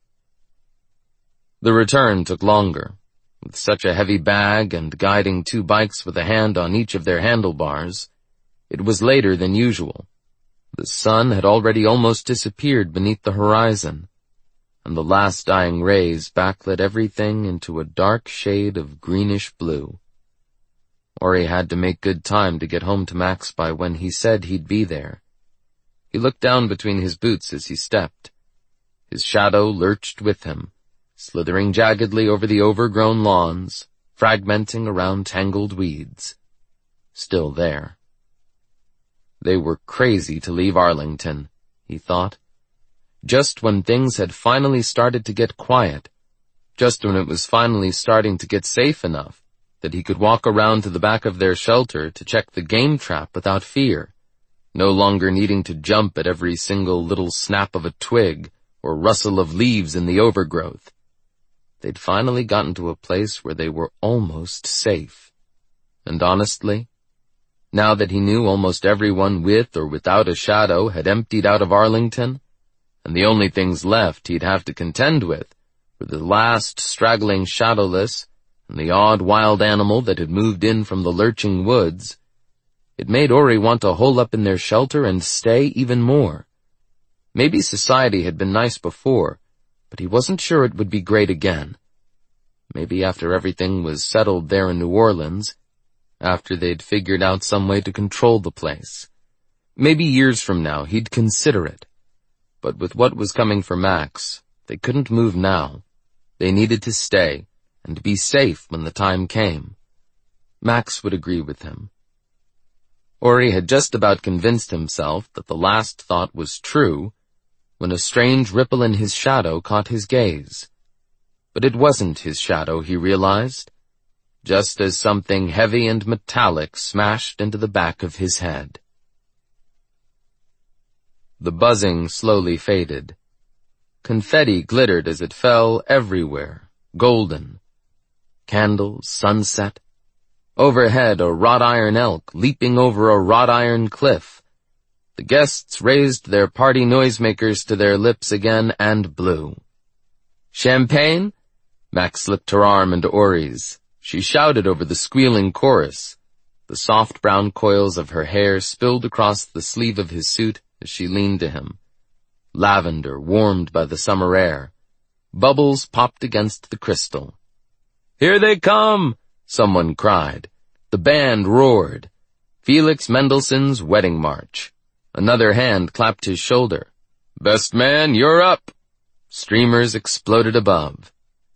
The return took longer. With such a heavy bag and guiding two bikes with a hand on each of their handlebars, it was later than usual. The sun had already almost disappeared beneath the horizon, and the last dying rays backlit everything into a dark shade of greenish blue. Ori had to make good time to get home to Max by when he said he'd be there. He looked down between his boots as he stepped. His shadow lurched with him, slithering jaggedly over the overgrown lawns, fragmenting around tangled weeds. Still there. They were crazy to leave Arlington, he thought. Just when things had finally started to get quiet, just when it was finally starting to get safe enough that he could walk around to the back of their shelter to check the game trap without fear, no longer needing to jump at every single little snap of a twig or rustle of leaves in the overgrowth. They'd finally gotten to a place where they were almost safe. And honestly, now that he knew almost everyone with or without a shadow had emptied out of Arlington, and the only things left he'd have to contend with were the last straggling shadowless and the odd wild animal that had moved in from the lurching woods, it made Ori want to hole up in their shelter and stay even more. Maybe society had been nice before, but he wasn't sure it would be great again. Maybe after everything was settled there in New Orleans, after they'd figured out some way to control the place. Maybe years from now he'd consider it. But with what was coming for Max, they couldn't move now. They needed to stay and be safe when the time came. Max would agree with him. Ori had just about convinced himself that the last thought was true when a strange ripple in his shadow caught his gaze. But it wasn't his shadow, he realized, just as something heavy and metallic smashed into the back of his head. The buzzing slowly faded. Confetti glittered as it fell everywhere, golden. Candles, sunset. Overhead, a wrought iron elk leaping over a wrought iron cliff. The guests raised their party noisemakers to their lips again and blew. Champagne? Max slipped her arm into Ori's. She shouted over the squealing chorus. The soft brown coils of her hair spilled across the sleeve of his suit as she leaned to him. Lavender warmed by the summer air. Bubbles popped against the crystal. "Here they come!" someone cried. The band roared. Felix Mendelssohn's Wedding March. Another hand clapped his shoulder. "Best man, you're up!" Streamers exploded above.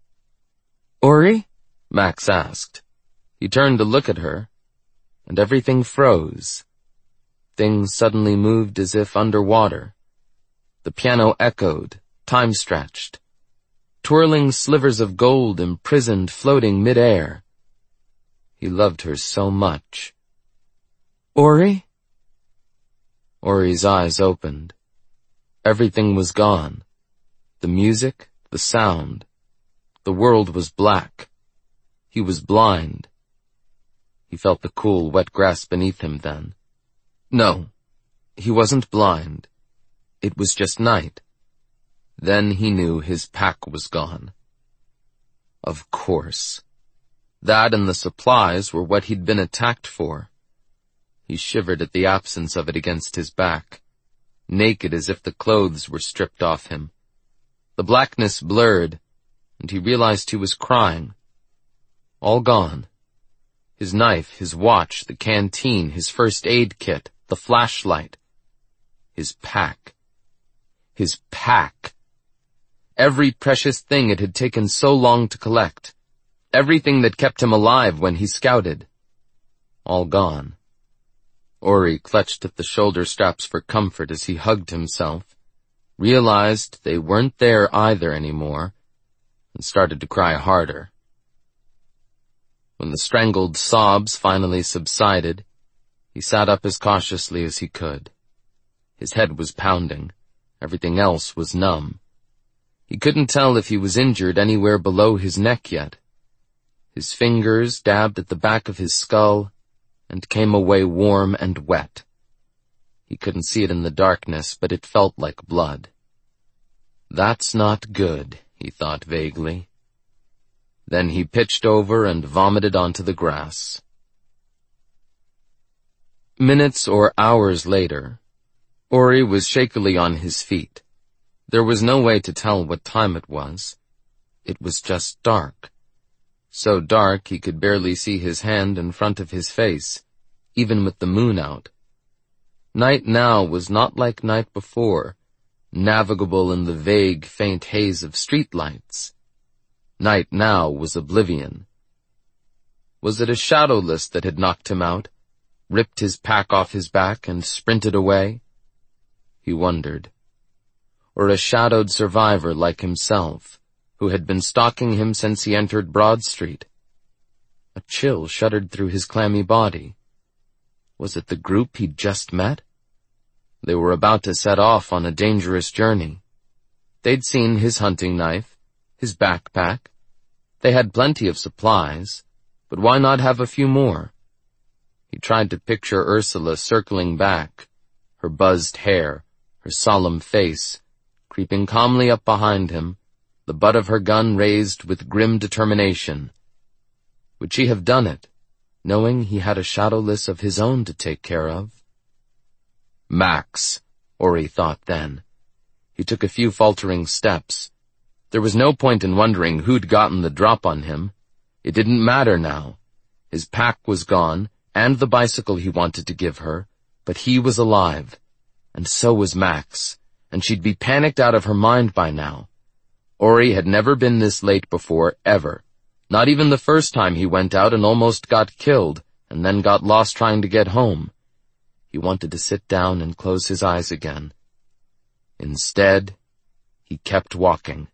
"Ori?" Max asked. He turned to look at her, and everything froze. Things suddenly moved as if underwater. The piano echoed, time-stretched. Twirling slivers of gold imprisoned floating mid-air. He loved her so much. "Ori?" Ori's eyes opened. Everything was gone. The music, the sound. The world was black. He was blind. He felt the cool, wet grass beneath him then. No, he wasn't blind. It was just night. Then he knew his pack was gone. Of course. That and the supplies were what he'd been attacked for. He shivered at the absence of it against his back, naked as if the clothes were stripped off him. The blackness blurred, and he realized he was crying. All gone. His knife, his watch, the canteen, his first aid kit, the flashlight. His pack. His pack. Every precious thing it had taken so long to collect. Everything that kept him alive when he scouted. All gone. Ori clutched at the shoulder straps for comfort as he hugged himself, realized they weren't there either anymore, and started to cry harder. When the strangled sobs finally subsided, he sat up as cautiously as he could. His head was pounding. Everything else was numb. He couldn't tell if he was injured anywhere below his neck yet. His fingers dabbed at the back of his skull and came away warm and wet. He couldn't see it in the darkness, but it felt like blood. That's not good, he thought vaguely. Then he pitched over and vomited onto the grass. Minutes or hours later, Ori was shakily on his feet. There was no way to tell what time it was. It was just dark. So dark he could barely see his hand in front of his face, even with the moon out. Night now was not like night before, navigable in the vague, faint haze of streetlights. Night now was oblivion. Was it a shadowless that had knocked him out, ripped his pack off his back, and sprinted away? He wondered. Or a shadowed survivor like himself, who had been stalking him since he entered Broad Street. A chill shuddered through his clammy body. Was it the group he'd just met? They were about to set off on a dangerous journey. They'd seen his hunting knife, his backpack. They had plenty of supplies, but why not have a few more? He tried to picture Ursula circling back, her buzzed hair, her solemn face, creeping calmly up behind him, the butt of her gun raised with grim determination. Would she have done it, knowing he had a shadowless of his own to take care of? Max, Ori thought then. He took a few faltering steps. There was no point in wondering who'd gotten the drop on him. It didn't matter now. His pack was gone, and the bicycle he wanted to give her, but he was alive. And so was Max, and she'd be panicked out of her mind by now. Ori had never been this late before, ever. Not even the first time he went out and almost got killed, and then got lost trying to get home. He wanted to sit down and close his eyes again. Instead, he kept walking.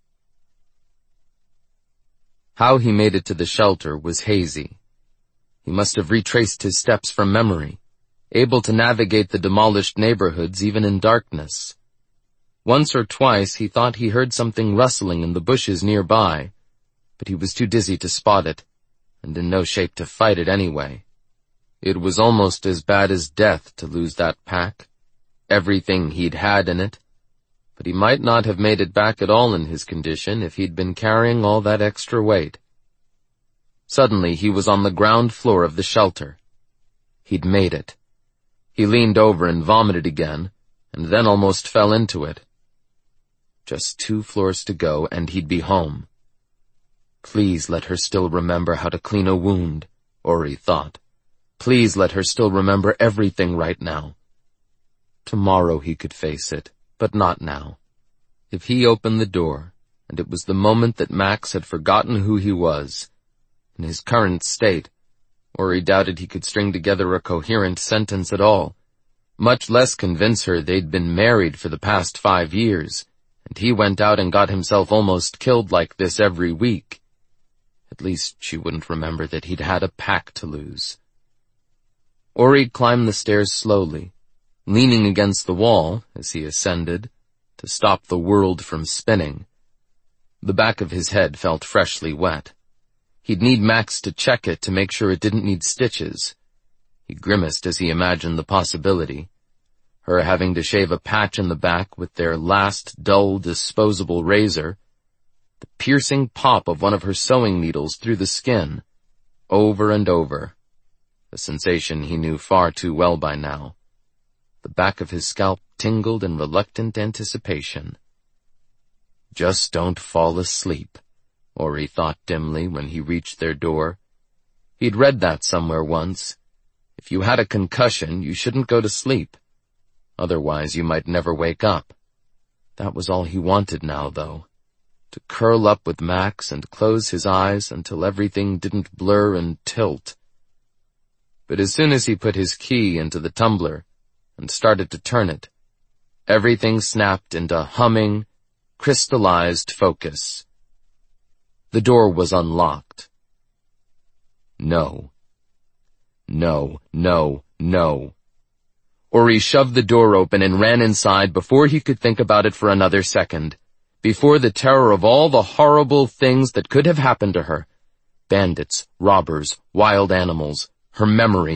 How he made it to the shelter was hazy. He must have retraced his steps from memory, able to navigate the demolished neighborhoods even in darkness. Once or twice he thought he heard something rustling in the bushes nearby, but he was too dizzy to spot it, and in no shape to fight it anyway. It was almost as bad as death to lose that pack, everything he'd had in it, but he might not have made it back at all in his condition if he'd been carrying all that extra weight. Suddenly he was on the ground floor of the shelter. He'd made it. He leaned over and vomited again, and then almost fell into it. Just two floors to go, and he'd be home. Please let her still remember how to clean a wound, Ori thought. Please let her still remember everything right now. Tomorrow he could face it, but not now. If he opened the door, and it was the moment that Max had forgotten who he was, in his current state, Ori doubted he could string together a coherent sentence at all, much less convince her they'd been married for the past five years, and he went out and got himself almost killed like this every week. At least she wouldn't remember that he'd had a pack to lose. Ori climbed the stairs slowly, leaning against the wall as he ascended, to stop the world from spinning. The back of his head felt freshly wet. He'd need Max to check it to make sure it didn't need stitches. He grimaced as he imagined the possibility. Her having to shave a patch in the back with their last dull disposable razor, the piercing pop of one of her sewing needles through the skin, over and over. A sensation he knew far too well by now. The back of his scalp tingled in reluctant anticipation. Just don't fall asleep, Ori thought dimly when he reached their door. He'd read that somewhere once. If you had a concussion, you shouldn't go to sleep. Otherwise, you might never wake up. That was all he wanted now, though. To curl up with Max and close his eyes until everything didn't blur and tilt. But as soon as he put his key into the tumbler and started to turn it, everything snapped into humming, crystallized focus. The door was unlocked. No. No, no, no. Ori shoved the door open and ran inside before he could think about it for another second, before the terror of all the horrible things that could have happened to her, bandits, robbers, wild animals, her memory,